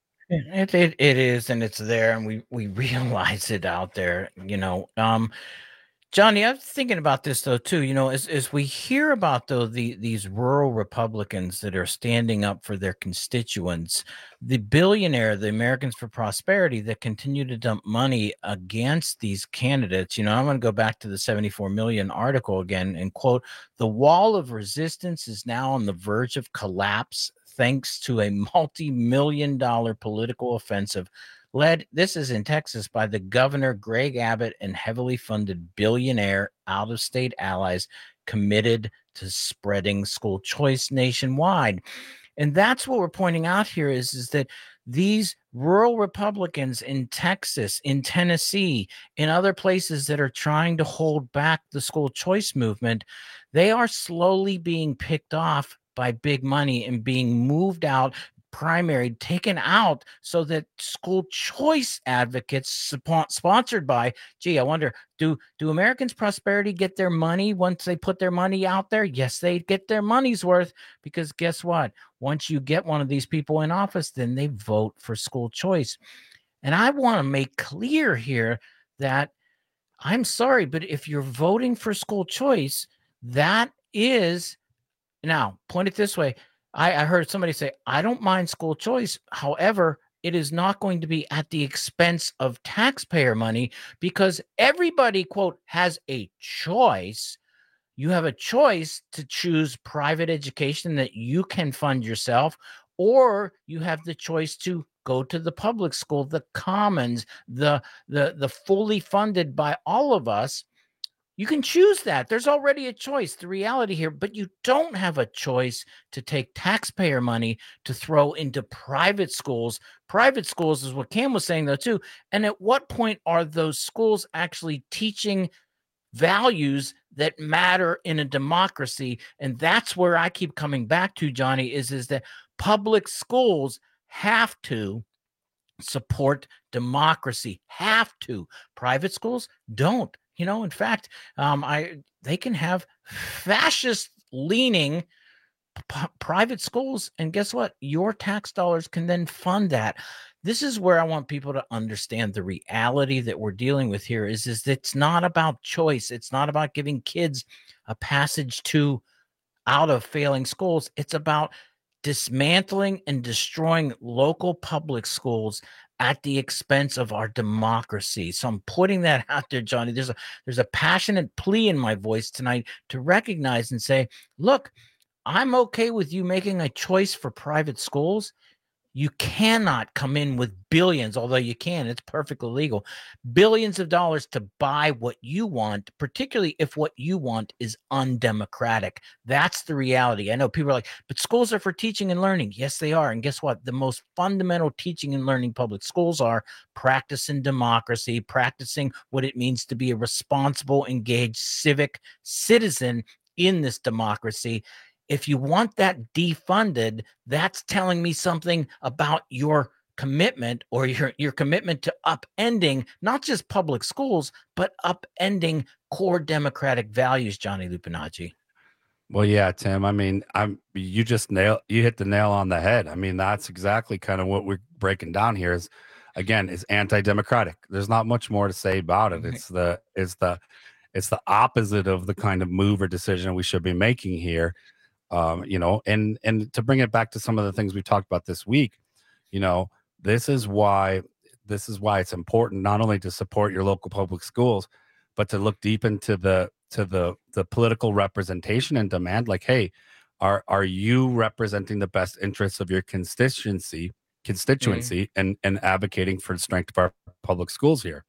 It, it it is, and it's there, and we we realize it out there. You know, um, Johnny, I was thinking about this though too. You know, as as we hear about though the these rural Republicans that are standing up for their constituents, the billionaire, the Americans for Prosperity, that continue to dump money against these candidates. You know, I'm going to go back to the seventy-four million article again and quote: "The wall of resistance is now on the verge of collapse, thanks to a multi-million dollar political offensive led," this is in Texas, "by the governor Greg Abbott and heavily funded billionaire out-of-state allies committed to spreading school choice nationwide." And that's what we're pointing out here is, is that these rural Republicans in Texas, in Tennessee, in other places that are trying to hold back the school choice movement, they are slowly being picked off by big money and being moved out, primary taken out, so that school choice advocates spo- sponsored by, gee, I wonder, do do Americans Prosperity get their money once they put their money out there? Yes, they get their money's worth, because guess what? Once you get one of these people in office, then they vote for school choice. And I want to make clear here that I'm sorry, but if you're voting for school choice, that is, now point it this way. I, I heard somebody say, I don't mind school choice. However, it is not going to be at the expense of taxpayer money, because everybody, quote, has a choice. You have a choice to choose private education that you can fund yourself, or you have the choice to go to the public school, the commons, the the the fully funded by all of us. You can choose that. There's already a choice, the reality here, but you don't have a choice to take taxpayer money to throw into private schools. Private schools is what Cam was saying, though, too. And at what point are those schools actually teaching values that matter in a democracy? And that's where I keep coming back to, Johnny, is, is that public schools have to support democracy, have to. Private schools don't. You know, in fact, um, I they can have fascist leaning p- private schools, and guess what? Your tax dollars can then fund that. This is where I want people to understand the reality that we're dealing with here. Is is it's not about choice. It's not about giving kids a passage to out of failing schools. It's about dismantling and destroying local public schools at the expense of our democracy. So I'm putting that out there, Johnny. There's a there's a passionate plea in my voice tonight to recognize and say, look, I'm okay with you making a choice for private schools, You cannot come in with billions, although you can, it's perfectly legal, billions of dollars to buy what you want, particularly if what you want is undemocratic. That's the reality. I know people are like, but schools are for teaching and learning. Yes, they are. And guess what? The most fundamental teaching and learning public schools are practicing democracy, practicing what it means to be a responsible, engaged civic citizen in this democracy. If you want that defunded, that's telling me something about your commitment or your, your commitment to upending not just public schools, but upending core democratic values, Johnny Lupinacci. Well, yeah, Tim. I mean, I'm you just nail you hit the nail on the head. I mean, that's exactly kind of what we're breaking down here is, again, is anti-democratic. There's not much more to say about it. It's the it's the it's the opposite of the kind of move or decision we should be making here. Um, you know, and and to bring it back to some of the things we talked about this week, you know, this is why this is why it's important not only to support your local public schools, but to look deep into the to the the political representation and demand. Like, hey, are are you representing the best interests of your constituency constituency mm. and and advocating for the strength of our public schools here?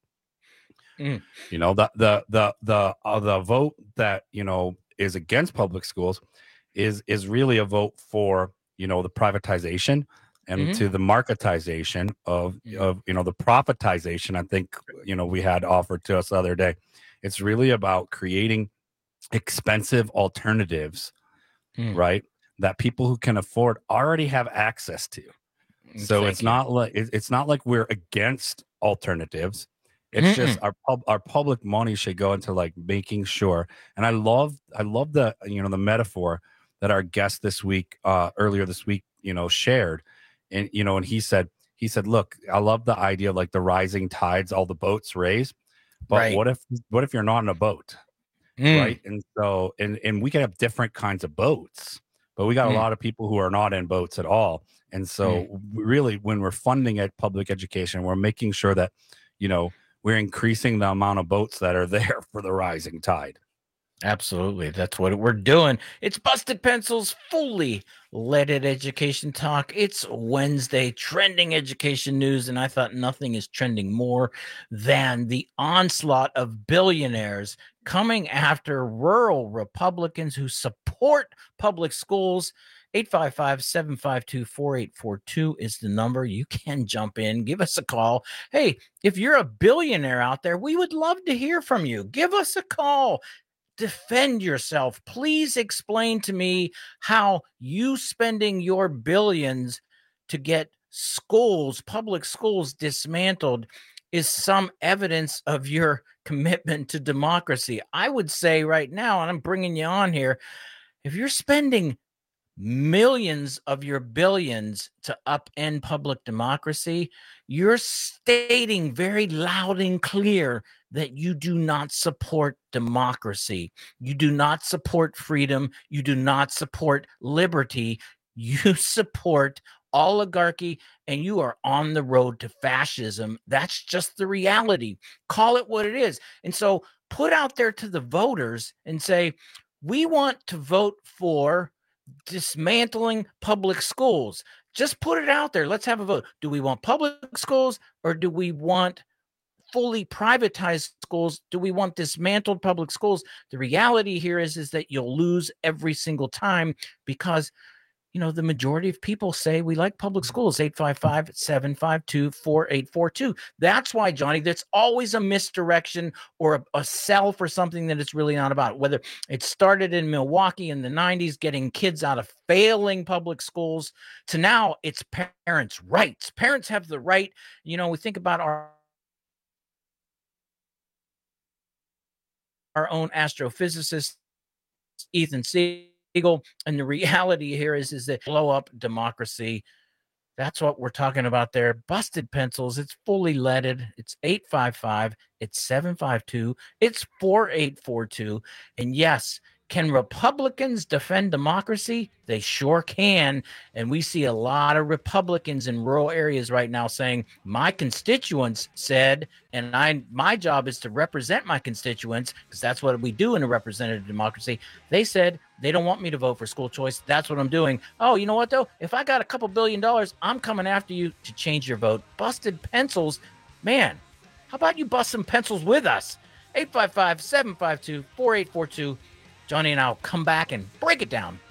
Mm. You know, the the the the uh, the vote that you know is against public schools is is really a vote for, you know, the privatization and mm-hmm. to the marketization of, of, you know, the profitization, I think, you know, we had offered to us the other day. It's really about creating expensive alternatives, mm. right? That people who can afford already have access to. So Thank it's you. not like, it's not like we're against alternatives. It's Mm-mm. just our pub, our public money should go into like making sure. And I love, I love the, you know, the metaphor that our guest this week, uh, earlier this week, you know, shared. And, you know, and he said, he said, look, I love the idea of like the rising tides, all the boats raise. But right. what if, what if you're not in a boat? Mm. Right. And so, and, and we can have different kinds of boats, but we got mm. a lot of people who are not in boats at all. And so mm. really, when we're funding at public education, we're making sure that, you know, we're increasing the amount of boats that are there for the rising tide. Absolutely. That's what we're doing. It's Busted Pencils, fully leaded education talk. It's Wednesday, trending education news, and I thought nothing is trending more than the onslaught of billionaires coming after rural Republicans who support public schools. eight five five, seven five two, four eight four two is the number. You can jump in, give us a call. Hey, if you're a billionaire out there, we would love to hear from you. Give us a call. Defend yourself. Please explain to me how you spending your billions to get schools, public schools dismantled is some evidence of your commitment to democracy. I would say right now, and I'm bringing you on here, if you're spending millions of your billions to upend public democracy, you're stating very loud and clear that you do not support democracy. You do not support freedom. You do not support liberty. You support oligarchy, and you are on the road to fascism. That's just the reality. Call it what it is. And so put out there to the voters and say, we want to vote for dismantling public schools. Just put it out there. Let's have a vote. Do we want public schools or do we want fully privatized schools? Do we want dismantled public schools? The reality here is, is that you'll lose every single time because, you know, the majority of people say we like public schools. eight five five, seven five two, four eight four two. That's why, Johnny, that's always a misdirection or a, a sell for something that it's really not about. Whether it started in Milwaukee in the nineties, getting kids out of failing public schools, to now it's parents' rights. Parents have the right. You know, we think about our our own astrophysicist, Ethan Siegel, and the reality here is, is that blow up democracy. That's what we're talking about there. Busted Pencils. It's fully leaded. It's eight five five. It's seven five two. It's four eight four two. And yes, can Republicans defend democracy? They sure can. And we see a lot of Republicans in rural areas right now saying, my constituents said, and I, my job is to represent my constituents, because that's what we do in a representative democracy. They said, They don't want me to vote for school choice. That's what I'm doing. Oh, you know what, though? If I got a couple billion dollars, I'm coming after you to change your vote. Busted pencils. Man, how about you bust some pencils with us? eight five five, seven five two, four eight four two. Johnny and I will come back and break it down.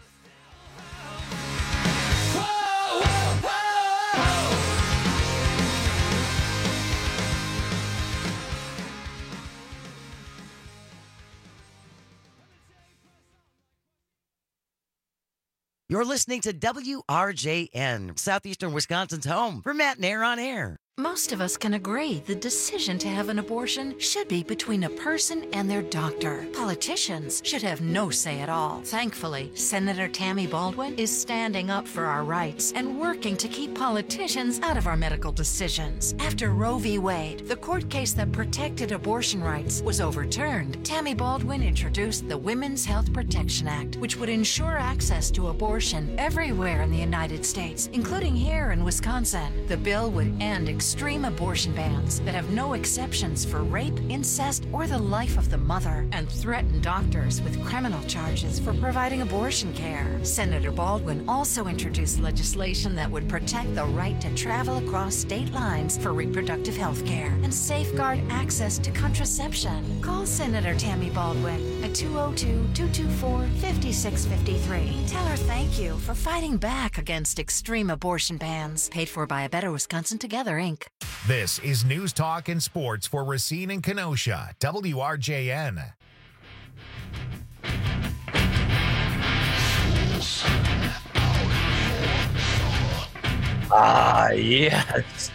You're listening to W R J N, Southeastern Wisconsin's home for Matt and Air on Air. Most of us can agree the decision to have an abortion should be between a person and their doctor. Politicians should have no say at all. Thankfully, Senator Tammy Baldwin is standing up for our rights and working to keep politicians out of our medical decisions. After Roe v. Wade, the court case that protected abortion rights, was overturned, Tammy Baldwin introduced the Women's Health Protection Act, which would ensure access to abortion everywhere in the United States, including here in Wisconsin. The bill would end extreme abortion bans that have no exceptions for rape, incest, or the life of the mother, and threaten doctors with criminal charges for providing abortion care. Senator Baldwin also introduced legislation that would protect the right to travel across state lines for reproductive health care and safeguard access to contraception. Call Senator Tammy Baldwin at two oh two, two two four, five six five three. Tell her thank you for fighting back against extreme abortion bans. Paid for by A Better Wisconsin Together, Incorporated. This is News Talk and Sports for Racine and Kenosha, W R J N. Ah, yes.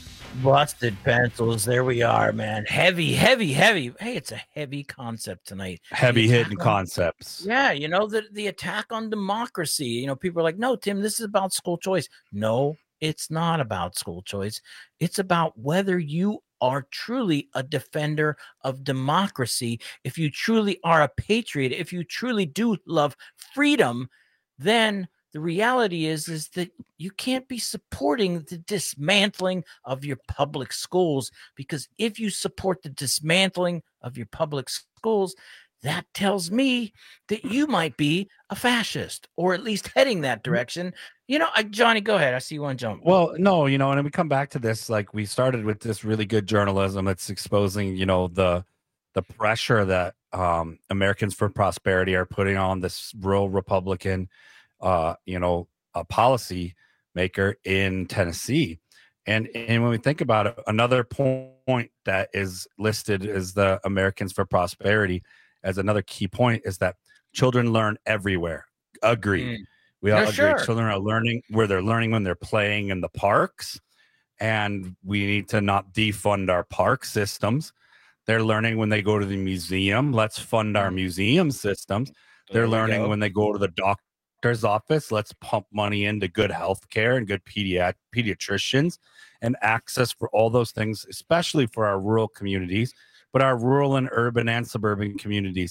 Busted pencils. There we are, man. Heavy, heavy, heavy. Hey, it's a heavy concept tonight. Heavy hitting concepts. Yeah, you know, the, the attack on democracy. You know, people are like, no, Tim, this is about school choice. No, it's not about school choice. It's about whether you are truly a defender of democracy. If you truly are a patriot, if you truly do love freedom, then the reality is, is that you can't be supporting the dismantling of your public schools, because if you support the dismantling of your public schools, that tells me that you might be a fascist, or at least heading that direction. You know, I, Johnny, go ahead. I see you want to jump. Well, no, you know, and we come back to this, like we started with this really good journalism that's exposing, you know, the the pressure that um, Americans for Prosperity are putting on this rural Republican, uh, you know, a policy maker in Tennessee. And and when we think about it, another point that is listed as the Americans for Prosperity as another key point is that children learn everywhere. Agreed. Mm. We all no, agree. Sure. Children are learning where they're learning when they're playing in the parks, and we need to not defund our park systems. They're learning when they go to the museum. Let's fund our museum systems. They're There we learning go. when they go to the doctor's office. Let's pump money into good health care and good pediat- pediatricians and access for all those things, especially for our rural communities, but our rural and urban and suburban communities.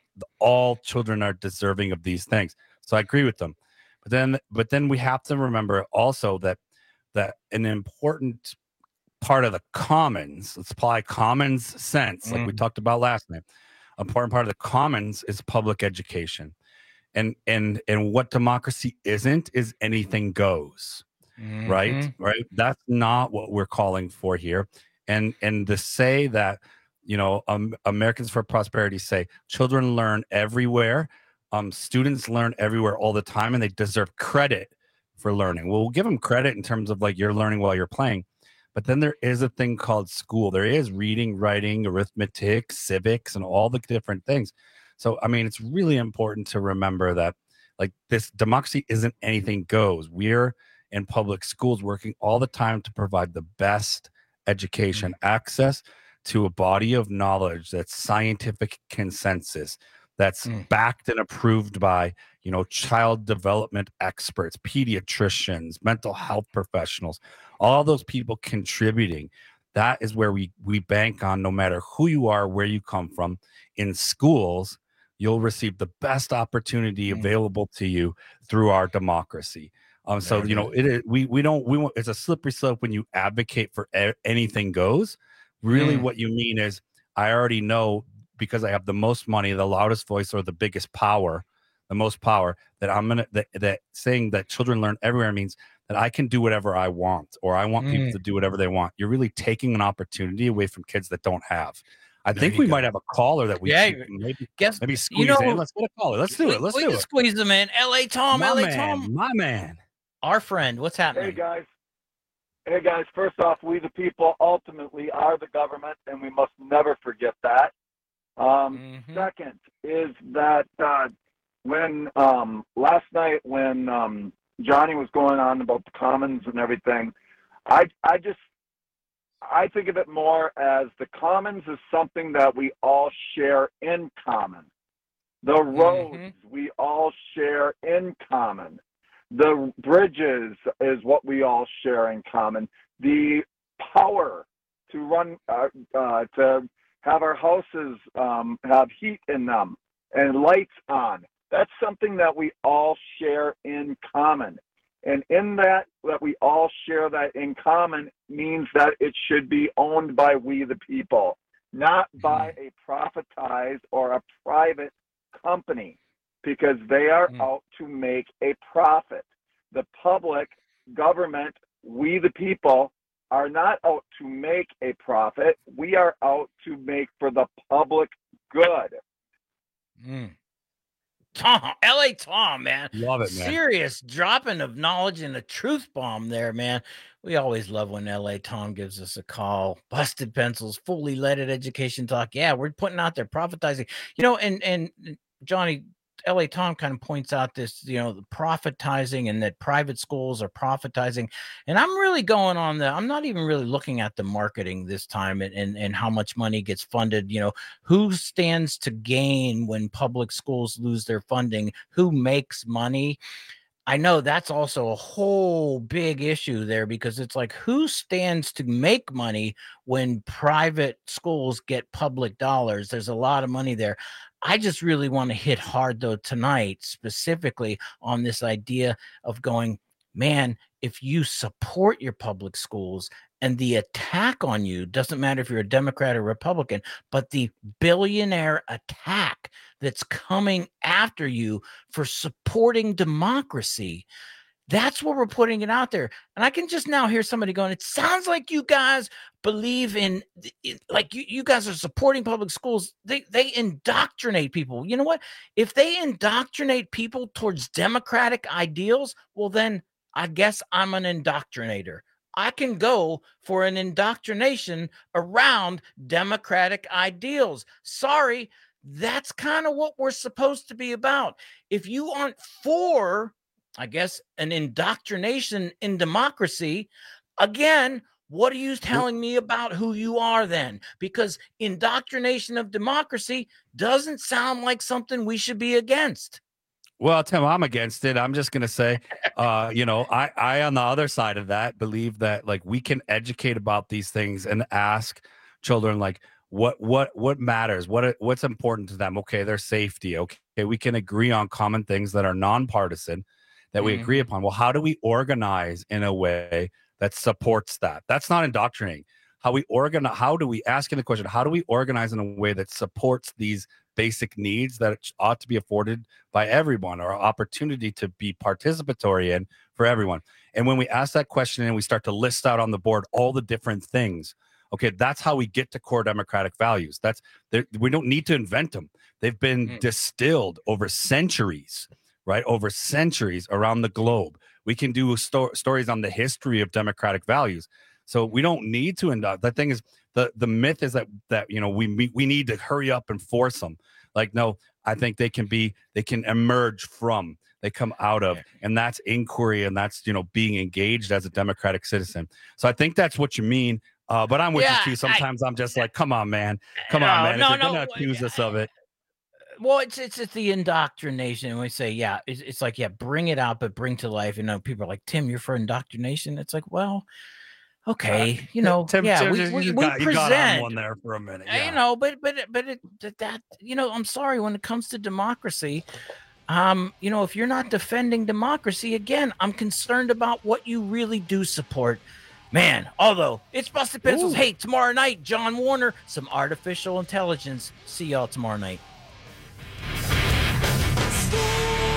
All children are deserving of these things. So I agree with them. But then, but then we have to remember also that that an important part of the commons, let's apply commons sense, like we Mm. talked about last night. An important part of the commons is public education, and and and what democracy isn't is anything goes, right? Mhm. Right. That's not what we're calling for here. And and to say that, you know, um, Americans for Prosperity say children learn everywhere. Um, students learn everywhere all the time, and they deserve credit for learning. Well, we'll give them credit in terms of like you're learning while you're playing, but then there is a thing called school. There is reading, writing, arithmetic, civics, and all the different things. So, I mean, it's really important to remember that like this democracy isn't anything goes. We're in public schools working all the time to provide the best education, access to a body of knowledge that's scientific consensus, that's backed and approved by, you know, child development experts, pediatricians, mental health professionals, all those people contributing. That is where we we bank on. No matter who you are, where you come from, in schools, you'll receive the best opportunity available to you through our democracy. Um, so There you it know, it is, we we don't we want, it's a slippery slope when you advocate for a- anything goes. Really, Mm. what you mean is, I already know, because I have the most money, the loudest voice, or the biggest power, the most power, that I'm gonna that, that saying that children learn everywhere means that I can do whatever I want, or I want mm. people to do whatever they want. You're really taking an opportunity away from kids that don't have. I there think we go. might have a caller that we yeah, maybe guess, maybe squeeze you know, in. Let's get a caller. Let's do we, it. Let's we do can it. Squeeze them in. L A Tom, my L A man, Tom, my man, our friend. What's happening? Hey guys. Hey guys. First off, we the people ultimately are the government, and we must never forget that. Um, mm-hmm. Second is that uh, when um, last night when um, Johnny was going on about the commons and everything, I I just I think of it more as the commons is something that we all share in common. The roads mm-hmm. we all share in common. The bridges is what we all share in common. The power to run uh, uh, to have our houses um, have heat in them and lights on. That's something that we all share in common. And in that, that we all share that in common means that it should be owned by we the people, not by a privatized or a private company, because they are mm. out to make a profit. The public, government, we the people, are not out to make a profit. We are out to make for the public good. Mm. Tom, L A Tom, man. Love it, man. Serious dropping of knowledge and a truth bomb there, man. We always love when L A Tom gives us a call. Busted Pencils, fully leaded education talk. Yeah, we're putting out there profitizing. You know, and and Johnny, L A Tom kind of points out this, you know, the profitizing and that private schools are profitizing. And I'm really going on the, I'm not even really looking at the marketing this time and, and, and how much money gets funded. You know, who stands to gain when public schools lose their funding? Who makes money? I know that's also a whole big issue there, because it's like, who stands to make money when private schools get public dollars? There's a lot of money there. I just really want to hit hard, though, tonight, specifically on this idea of going, man, if you support your public schools and the attack on you, doesn't matter if you're a Democrat or Republican, but the billionaire attack that's coming after you for supporting democracy, that's what we're putting it out there. And I can just now hear somebody going, it sounds like you guys believe in, in like you, you guys are supporting public schools. They, they indoctrinate people. You know what? If they indoctrinate people towards democratic ideals, well, then I guess I'm an indoctrinator. I can go for an indoctrination around democratic ideals. Sorry, that's kind of what we're supposed to be about. If you aren't for, I guess, an indoctrination in democracy, again, what are you telling me about who you are then? Because indoctrination of democracy doesn't sound like something we should be against. Well, Tim, I'm against it. I'm just going to say, uh, you know, I, I, on the other side of that, believe that like we can educate about these things and ask children, like, what, what, what matters? What, what's important to them? Okay. Their safety. Okay. We can agree on common things that are nonpartisan that we mm-hmm. agree upon. Well, how do we organize in a way that supports that? That's not indoctrinating. How we organize, how do we, asking the question, how do we organize in a way that supports these basic needs that ought to be afforded by everyone, or opportunity to be participatory in for everyone? And when we ask that question and we start to list out on the board all the different things, okay, that's how we get to core democratic values. That's, we don't need to invent them. They've been mm. distilled over centuries, right? Over centuries around the globe. We can do sto- stories on the history of democratic values. So we don't need to induct. The thing is, the, the myth is that, that, you know, we, we need to hurry up and force them. Like, no, I think they can be, they can emerge from, they come out of, and that's inquiry, and that's, you know, being engaged as a democratic citizen. So I think that's what you mean. Uh, but I'm with yeah, you too. Sometimes I, I'm just like, come on, man. Come no, on, man. No, if you're no, going to accuse us of it. Well, it's, it's it's the indoctrination. We say, yeah, it's, it's like, yeah, bring it out, but bring to life. You know, people are like, Tim, you're for indoctrination. It's like, well, okay, you know, Tim, yeah, Tim, we, you, we, you we got, present. You got on one there for a minute. Yeah. You know, but but but it, that, you know, I'm sorry, when it comes to democracy, um, you know, if you're not defending democracy, again, I'm concerned about what you really do support. Man, although it's Busted Pencils. Ooh. Hey, tomorrow night, John Warner, some artificial intelligence. See y'all tomorrow night. Stay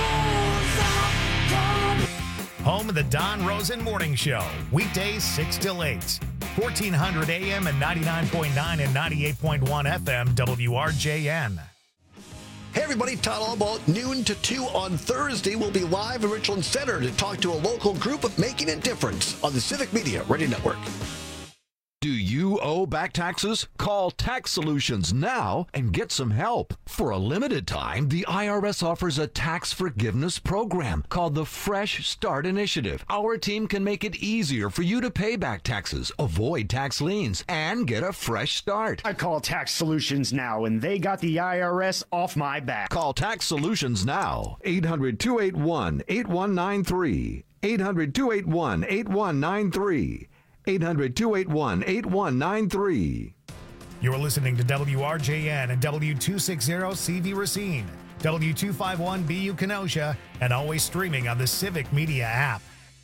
Home of the Don Rosen Morning Show. Weekdays six till eight. fourteen hundred A M and ninety-nine point nine and ninety-eight point one F M W R J N. Hey everybody, Todd Albaugh, noon to two on Thursday. We'll be live in Richland Center to talk to a local group of Making a Difference on the Civic Media Radio Network. Do you owe back taxes? Call Tax Solutions now and get some help. For a limited time, the I R S offers a tax forgiveness program called the Fresh Start Initiative. Our team can make it easier for you to pay back taxes, avoid tax liens, and get a fresh start. I call Tax Solutions now, and they got the I R S off my back. Call Tax Solutions now. eight hundred, two eight one, eight one nine three. eight hundred, two eight one, eight one nine three. eight hundred, two eight one, eight one nine three. You're listening to W R J N and W two sixty C V Racine, W two fifty-one B U Kenosha, and always streaming on the Civic Media app.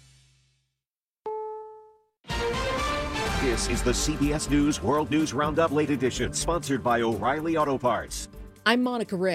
This is the C B S News World News Roundup Late Edition, sponsored by O'Reilly Auto Parts. I'm Monica Ray.